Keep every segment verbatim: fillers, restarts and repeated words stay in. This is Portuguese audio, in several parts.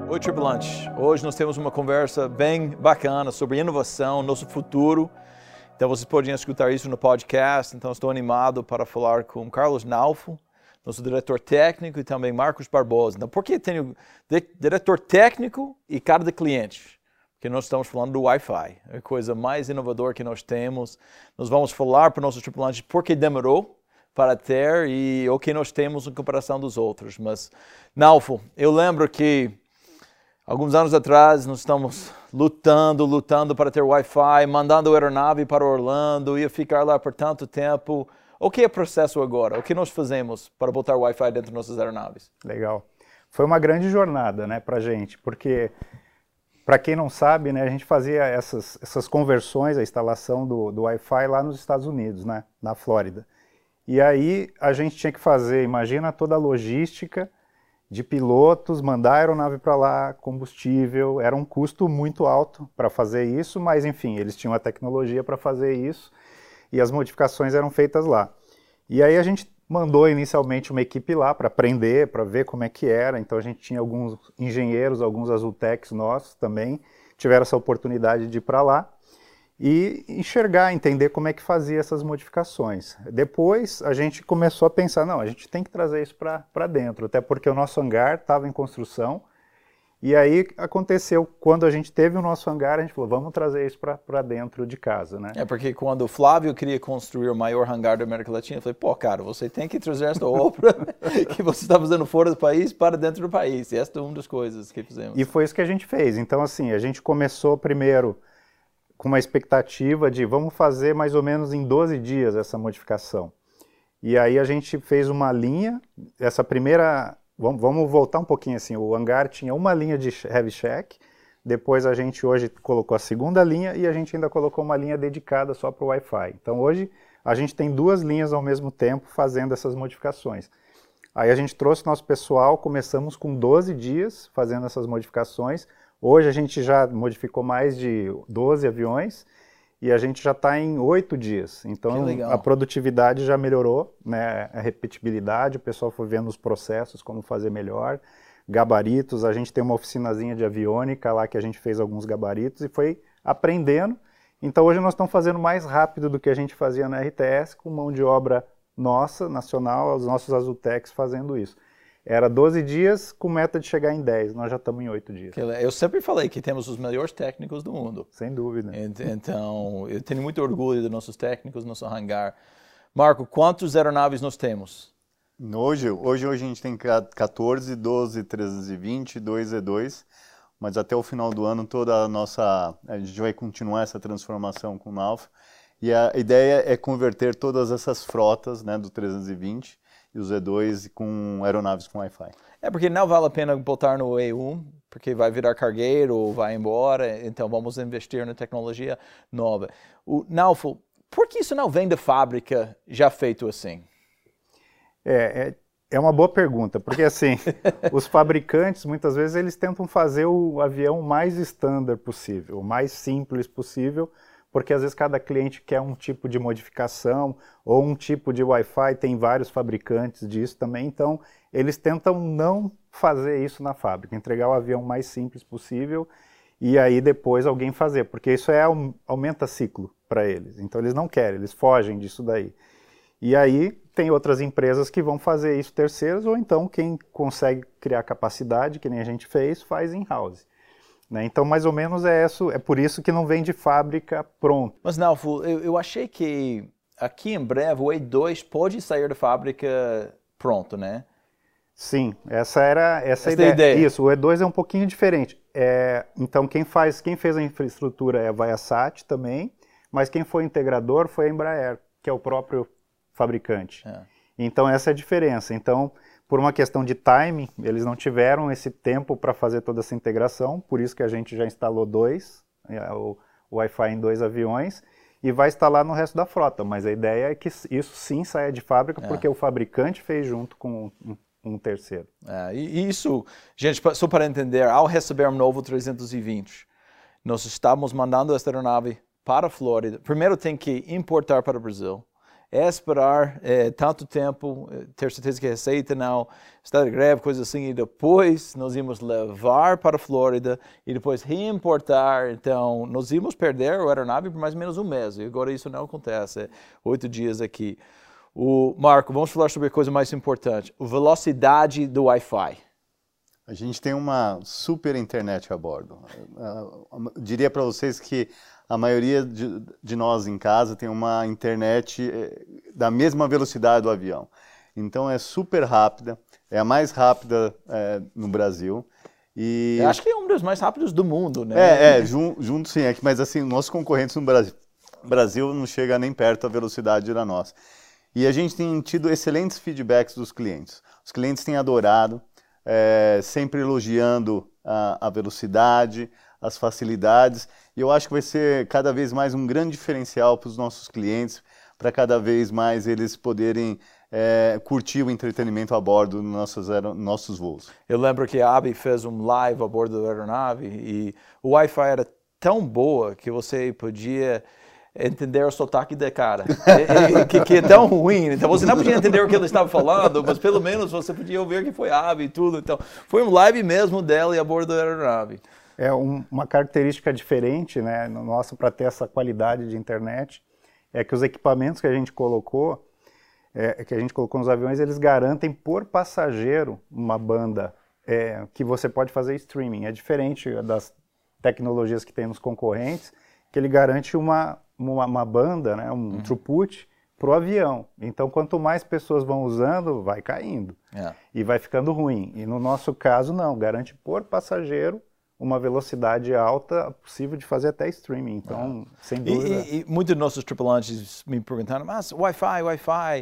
Oi, tripulante. Hoje nós temos uma conversa bem bacana sobre inovação, nosso futuro. Então vocês podem escutar isso no podcast. Então estou animado para falar com Carlos Naufo, nosso diretor técnico, e também Marcos Barbosa. Então por que tenho diretor técnico e cara de cliente? Porque nós estamos falando do Wi-Fi, a coisa mais inovadora que nós temos. Nós vamos falar para nossos tripulantes por que demorou para ter e o que nós temos em comparação dos outros. Mas, Naufo, eu lembro que alguns anos atrás nós estamos lutando, lutando para ter Wi-Fi, mandando a aeronave para Orlando, ia ficar lá por tanto tempo. O que é o processo agora? O que nós fazemos para botar Wi-Fi dentro de nossas aeronaves? Legal. Foi uma grande jornada, né, para a gente, porque, para quem não sabe, né, a gente fazia essas, essas conversões, a instalação do, do Wi-Fi lá nos Estados Unidos, né, na Flórida. E aí a gente tinha que fazer, imagina toda a logística de pilotos, mandar a aeronave para lá, combustível, era um custo muito alto para fazer isso, mas enfim, eles tinham a tecnologia para fazer isso e as modificações eram feitas lá. E aí a gente mandou inicialmente uma equipe lá para aprender, para ver como é que era, então a gente tinha alguns engenheiros, alguns Azultecs nossos também, tiveram essa oportunidade de ir para lá e enxergar, entender como é que fazia essas modificações. Depois a gente começou a pensar, não, a gente tem que trazer isso para dentro, até porque o nosso hangar estava em construção, e aí aconteceu, quando a gente teve o nosso hangar, a gente falou, vamos trazer isso para dentro de casa, né? É porque quando o Flávio queria construir o maior hangar da América Latina, eu falei, pô, cara, você tem que trazer esta obra que você está fazendo fora do país para dentro do país, e esta é uma das coisas que fizemos. E foi isso que a gente fez, então assim, a gente começou primeiro com uma expectativa de vamos fazer mais ou menos em doze dias essa modificação. E aí a gente fez uma linha, essa primeira, vamos, vamos voltar um pouquinho assim, o hangar tinha uma linha de heavy check, depois a gente hoje colocou a segunda linha e a gente ainda colocou uma linha dedicada só para o Wi-Fi. Então hoje a gente tem duas linhas ao mesmo tempo fazendo essas modificações. Aí a gente trouxe nosso pessoal, começamos com doze dias fazendo essas modificações. Hoje a gente já modificou mais de doze aviões e a gente já está em oito dias. Então a produtividade já melhorou, né? A repetibilidade, o pessoal foi vendo os processos, como fazer melhor, gabaritos, a gente tem uma oficinazinha de aviônica lá que a gente fez alguns gabaritos e foi aprendendo. Então hoje nós estamos fazendo mais rápido do que a gente fazia na R T S, com mão de obra nossa, nacional, os nossos Azultecs fazendo isso. Era doze dias com meta de chegar em dez, nós já estamos em oito dias. Eu sempre falei que temos os melhores técnicos do mundo. Sem dúvida. Então, eu tenho muito orgulho dos nossos técnicos, do nosso hangar. Marco, quantas aeronaves nós temos? Hoje, hoje, hoje a gente tem quatorze, doze trezentos e vinte, dois E dois, mas até o final do ano toda a nossa, a gente vai continuar essa transformação com o Naufo. E a ideia é converter todas essas frotas, né, do trezentos e vinte e os E dois com aeronaves com Wi-Fi. É porque não vale a pena botar no E um, porque vai virar cargueiro ou vai embora, então vamos investir na tecnologia nova. O Naufo, por que isso não vem da fábrica já feito assim? É, é, é uma boa pergunta, porque assim, os fabricantes muitas vezes eles tentam fazer o avião mais standard possível, o mais simples possível, porque às vezes cada cliente quer um tipo de modificação ou um tipo de Wi-Fi, tem vários fabricantes disso também, então eles tentam não fazer isso na fábrica, entregar o avião mais simples possível e aí depois alguém fazer, porque isso é, aumenta ciclo para eles, então eles não querem, eles fogem disso daí. E aí tem outras empresas que vão fazer isso terceiros, ou então quem consegue criar capacidade, que nem a gente fez, faz in-house. Né? Então, mais ou menos é isso, é por isso que não vem de fábrica pronto. Mas, Naufo, eu, eu achei que aqui em breve o E dois pode sair da fábrica pronto, né? Sim, essa era essa, essa ideia. ideia. Isso, o E dois é um pouquinho diferente. É, então, quem, faz, quem fez a infraestrutura é a Viasat também, mas quem foi integrador foi a Embraer, que é o próprio fabricante. É. Então, essa é a diferença. Então, por uma questão de timing, eles não tiveram esse tempo para fazer toda essa integração, por isso que a gente já instalou dois, o, o Wi-Fi em dois aviões, e vai instalar no resto da frota, mas a ideia é que isso sim saia de fábrica, é. porque o fabricante fez junto com um, um terceiro. É, e isso, gente, só para entender, ao receber um novo trezentos e vinte, nós estamos mandando essa aeronave para a Flórida, primeiro tem que importar para o Brasil, é esperar é, tanto tempo, ter certeza que a receita não está de greve, coisa assim, e depois nós íamos levar para a Flórida e depois reimportar. Então, nós íamos perder a aeronave por mais ou menos um mês, e agora isso não acontece, é oito dias aqui. O Marco, vamos falar sobre a coisa mais importante, a velocidade do Wi-Fi. A gente tem uma super internet a bordo. Eu diria para vocês que a maioria de, de nós em casa tem uma internet da mesma velocidade do avião. Então é super rápida, é a mais rápida é, no Brasil. E... Eu acho que é um dos mais rápidos do mundo, né? É, é jun, junto sim, é que, mas assim, nossos concorrentes no Brasil, Brasil não chega nem perto da velocidade da nossa. E a gente tem tido excelentes feedbacks dos clientes. Os clientes têm adorado. É, sempre elogiando a, a velocidade, as facilidades, e eu acho que vai ser cada vez mais um grande diferencial para os nossos clientes, para cada vez mais eles poderem é, curtir o entretenimento a bordo dos nossos, nossos voos. Eu lembro que a Abby fez um live a bordo da aeronave e o Wi-Fi era tão boa que você podia entender o sotaque da cara, é, é, que, que é tão ruim. Então você não podia entender o que ele estava falando, mas pelo menos você podia ouvir que foi a Abby e tudo. Então foi um live mesmo dela e a bordo da aeronave. É um, uma característica diferente, né, no nosso para ter essa qualidade de internet, é que os equipamentos que a gente colocou, é, que a gente colocou nos aviões, eles garantem por passageiro uma banda é, que você pode fazer streaming. É diferente das tecnologias que tem nos concorrentes, que ele garante uma Uma, uma banda, né, um uhum. throughput para o avião. Então, quanto mais pessoas vão usando, vai caindo. Yeah. E vai ficando ruim. E no nosso caso, não. Garante por passageiro uma velocidade alta, possível de fazer até streaming. Então, yeah. sem dúvida... E, e, e muitos dos nossos tripulantes me perguntaram, mas Wi-Fi, Wi-Fi...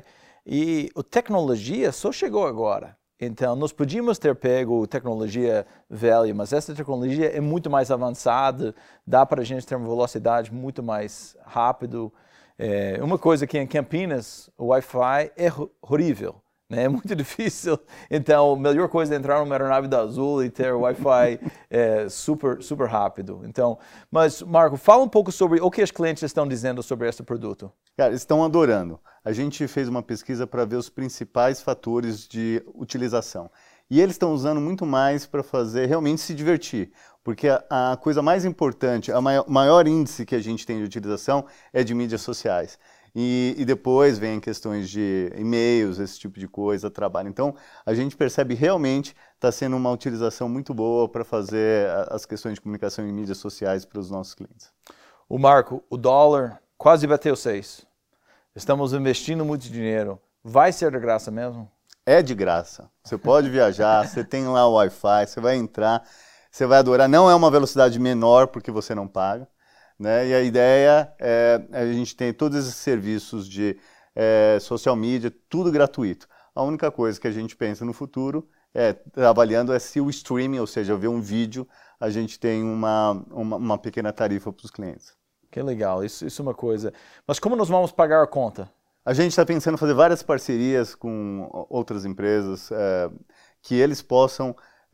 E a tecnologia só chegou agora. Então, nós podíamos ter pego tecnologia velha, mas essa tecnologia é muito mais avançada, dá para a gente ter uma velocidade muito mais rápido. É, uma coisa que em Campinas, o Wi-Fi é horrível, né? É muito difícil. Então, a melhor coisa é entrar numa aeronave da Azul e ter o Wi-Fi é, super, super rápido. Então, mas, Marco, fala um pouco sobre o que os clientes estão dizendo sobre esse produto. Cara, eles estão adorando. A gente fez uma pesquisa para ver os principais fatores de utilização. E eles estão usando muito mais para fazer realmente se divertir. Porque a, a coisa mais importante, o maior, maior índice que a gente tem de utilização é de mídias sociais. E, e depois vem questões de e-mails, esse tipo de coisa, trabalho. Então, a gente percebe realmente está sendo uma utilização muito boa para fazer as questões de comunicação em mídias sociais para os nossos clientes. O Marco, o dólar quase bateu seis. Estamos investindo muito dinheiro. Vai ser de graça mesmo? É de graça. Você pode viajar, você tem lá o Wi-Fi, você vai entrar, você vai adorar. Não é uma velocidade menor porque você não paga, né? E a ideia é a gente tem todos esses serviços de é, social media, tudo gratuito. A única coisa que a gente pensa no futuro é trabalhando é se o streaming, ou seja, ver um vídeo, a gente tem uma, uma, uma pequena tarifa para os clientes. Que legal, isso, isso é uma coisa. Mas como nós vamos pagar a conta? A gente está pensando em fazer várias parcerias com outras empresas, é, que eles possam,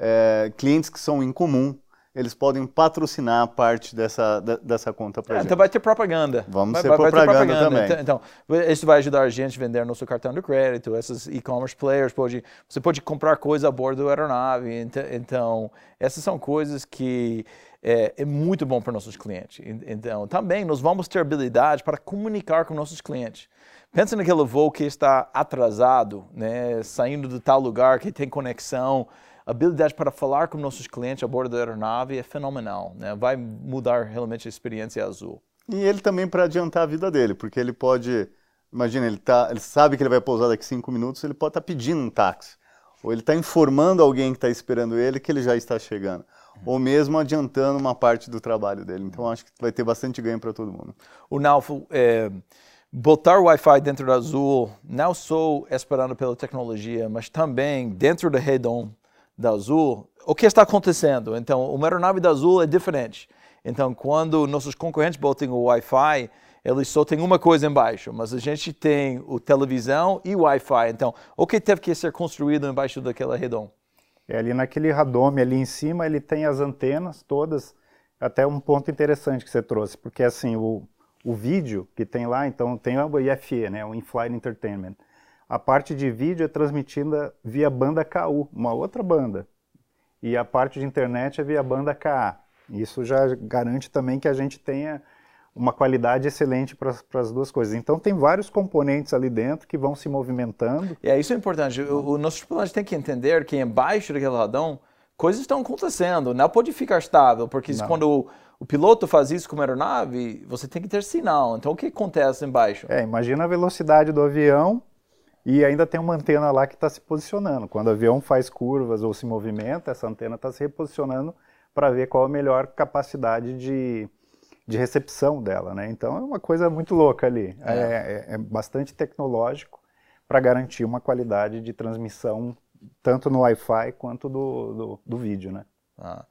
é, clientes que são em comum, eles podem patrocinar parte dessa, dessa conta para a é, gente. Então vai ter propaganda. Vamos vai, ser vai, propaganda, vai ter propaganda também. Então, então, isso vai ajudar a gente a vender nosso cartão de crédito, esses e-commerce players, pode, você pode comprar coisa a bordo da aeronave. Então, então essas são coisas que é, é muito bom para nossos clientes. Então, também nós vamos ter habilidade para comunicar com nossos clientes. Pensa naquele voo que está atrasado, né, saindo de tal lugar que tem conexão. A habilidade para falar com nossos clientes a bordo da aeronave é fenomenal, né? Vai mudar realmente a experiência Azul. E ele também para adiantar a vida dele, porque ele pode, imagina, ele, tá, ele sabe que ele vai pousar daqui cinco minutos, ele pode estar tá pedindo um táxi, ou ele está informando alguém que está esperando ele que ele já está chegando, ou mesmo adiantando uma parte do trabalho dele. Então acho que vai ter bastante ganho para todo mundo. O Naufo, é, botar o Wi-Fi dentro da Azul, não só esperando pela tecnologia, mas também dentro da Redon da Azul, o que está acontecendo? Então, uma aeronave da Azul é diferente. Então, quando nossos concorrentes botam o Wi-Fi, eles só têm uma coisa embaixo, mas a gente tem o televisão e o Wi-Fi. Então, o que teve que ser construído embaixo daquela redom? É, ali naquele radome, ali em cima, ele tem as antenas todas, até um ponto interessante que você trouxe, porque assim, o, O vídeo que tem lá, então tem o I F E, né, o In-Flight Entertainment. A parte de vídeo é transmitida via banda K U, uma outra banda. E a parte de internet é via banda K A. Isso já garante também que a gente tenha uma qualidade excelente para as duas coisas. Então tem vários componentes ali dentro que vão se movimentando. É, isso é importante. O, o nosso tripulante tem que entender que embaixo daquele radão coisas estão acontecendo. Não pode ficar estável, porque Não. quando o, o piloto faz isso com a aeronave, você tem que ter sinal. Então o que acontece embaixo? É, imagina a velocidade do avião e ainda tem uma antena lá que está se posicionando. Quando o avião faz curvas ou se movimenta, essa antena está se reposicionando para ver qual a melhor capacidade de, de recepção dela, né? Então é uma coisa muito louca ali. É, é, é bastante tecnológico para garantir uma qualidade de transmissão tanto no Wi-Fi quanto do, do, do vídeo, né? Ah.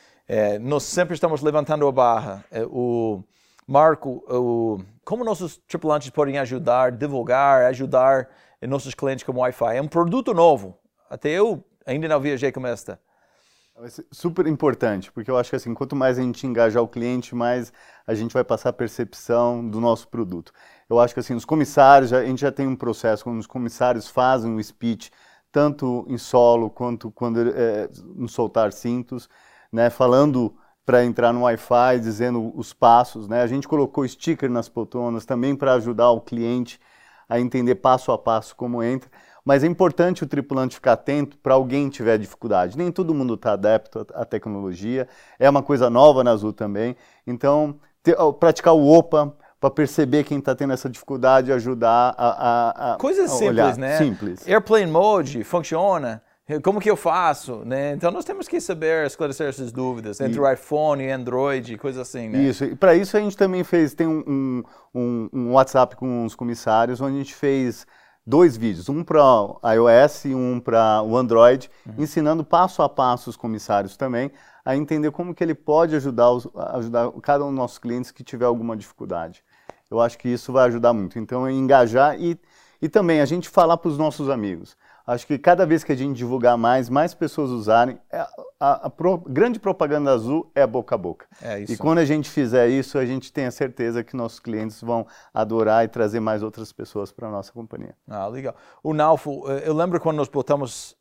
É, nós sempre estamos levantando a barra. É, o Marco, o, como nossos tripulantes podem ajudar, divulgar, ajudar nossos clientes com Wi-Fi? É um produto novo. Até eu ainda não viajei com esta. Vai ser super importante, porque eu acho que assim, quanto mais a gente engajar o cliente, mais a gente vai passar a percepção do nosso produto. Eu acho que assim, os comissários, já, a gente já tem um processo, quando os comissários fazem o speech, tanto em solo quanto quando é, no soltar cintos, né, falando para entrar no Wi-Fi, dizendo os passos, né? A gente colocou sticker nas poltronas também para ajudar o cliente a entender passo a passo como entra. Mas é importante o tripulante ficar atento para alguém tiver dificuldade. Nem todo mundo está adepto à tecnologia, é uma coisa nova na Azul também. Então, ter, praticar o OPA para perceber quem está tendo essa dificuldade e ajudar a, a, a Coisas a simples, olhar. né? Simples. Airplane Mode funciona. Como que eu faço, né? Então nós temos que saber esclarecer essas dúvidas entre e... o iPhone e Android, coisas assim, né? Isso, e para isso a gente também fez, tem um, um, um WhatsApp com os comissários, onde a gente fez dois vídeos, um para o iOS e um para o Android, uhum. ensinando passo a passo os comissários também a entender como que ele pode ajudar, os, ajudar cada um dos nossos clientes que tiver alguma dificuldade. Eu acho que isso vai ajudar muito. Então, engajar e, e também a gente falar para os nossos amigos. Acho que cada vez que a gente divulgar mais, mais pessoas usarem, a, a, a pro, grande propaganda Azul é boca a boca. É isso. E quando a gente fizer isso, a gente tem a certeza que nossos clientes vão adorar e trazer mais outras pessoas para a nossa companhia. Ah, legal. O Naufo, eu lembro quando nós botamos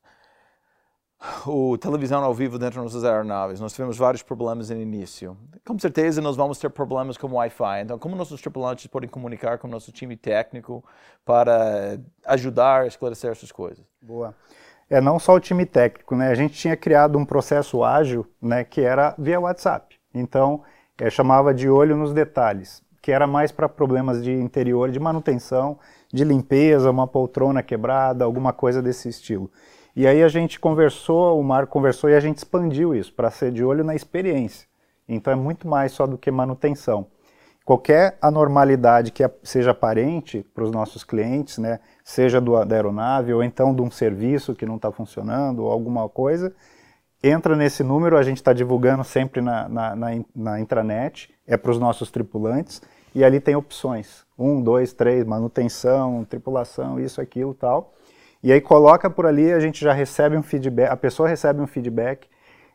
o televisão ao vivo dentro das nossas aeronaves, nós tivemos vários problemas no início. Com certeza nós vamos ter problemas com o Wi-Fi. Então, como nossos tripulantes podem comunicar com o nosso time técnico para ajudar a esclarecer essas coisas? Boa. É, não só o time técnico, né? A gente tinha criado um processo ágil, né, que era via WhatsApp. Então, é, chamava de olho nos detalhes, que era mais para problemas de interior, de manutenção, de limpeza, uma poltrona quebrada, alguma coisa desse estilo. E aí a gente conversou, o Marco conversou e a gente expandiu isso para ser de olho na experiência. Então é muito mais só do que manutenção. Qualquer anormalidade que seja aparente para os nossos clientes, né, seja do, da aeronave ou então de um serviço que não está funcionando ou alguma coisa, entra nesse número, a gente está divulgando sempre na, na, na, na intranet, é para os nossos tripulantes, e ali tem opções. Um, dois, três, manutenção, tripulação, isso, aquilo, tal. E aí coloca por ali, a gente já recebe um feedback, a pessoa recebe um feedback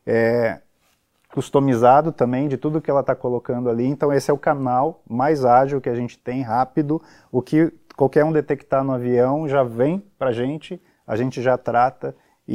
é, customizado também de tudo que ela está colocando ali. Então esse é o canal mais ágil que a gente tem, rápido. O que qualquer um detectar no avião já vem para a gente, a gente já trata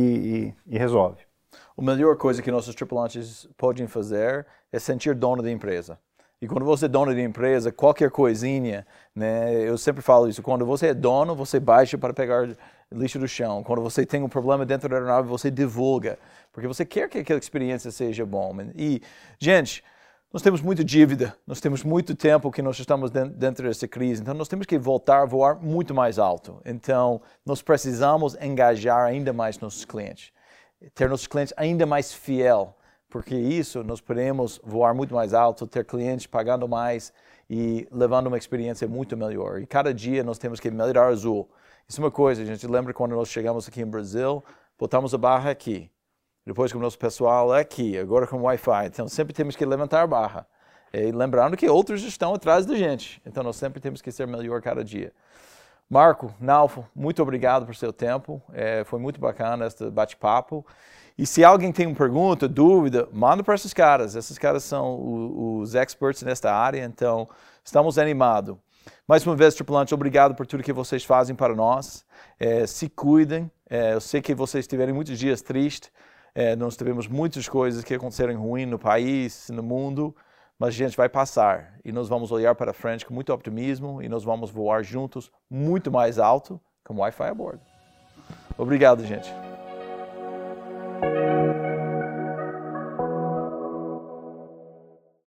e, e, e resolve. A melhor coisa que nossos tripulantes podem fazer é sentir dono da empresa. E quando você é dono de empresa, qualquer coisinha, né, eu sempre falo isso, quando você é dono, você baixa para pegar lixo do chão. Quando você tem um problema dentro da aeronave, você divulga, porque você quer que aquela experiência seja bom. E, gente, nós temos muita dívida, nós temos muito tempo que nós estamos dentro dessa crise, então nós temos que voltar a voar muito mais alto. Então, nós precisamos engajar ainda mais nossos clientes, ter nossos clientes ainda mais fiel. Porque isso, nós podemos voar muito mais alto, ter clientes pagando mais e levando uma experiência muito melhor. E cada dia nós temos que melhorar o Azul. Isso é uma coisa, a gente lembra quando nós chegamos aqui em Brasil, botamos a barra aqui. Depois com o nosso pessoal aqui, agora com o Wi-Fi. Então sempre temos que levantar a barra. E lembrando que outros estão atrás da gente. Então nós sempre temos que ser melhor cada dia. Marco, Naufo, muito obrigado por seu tempo. É, foi muito bacana este bate-papo. E se alguém tem uma pergunta, dúvida, manda para esses caras. Esses caras são o, os experts nesta área, então estamos animados. Mais uma vez, tripulantes, obrigado por tudo que vocês fazem para nós. É, se cuidem. É, eu sei que vocês tiveram muitos dias tristes. É, nós tivemos muitas coisas que aconteceram ruim no país, no mundo. Mas a gente vai passar e nós vamos olhar para frente com muito optimismo e nós vamos voar juntos muito mais alto com Wi-Fi a bordo. Obrigado, gente.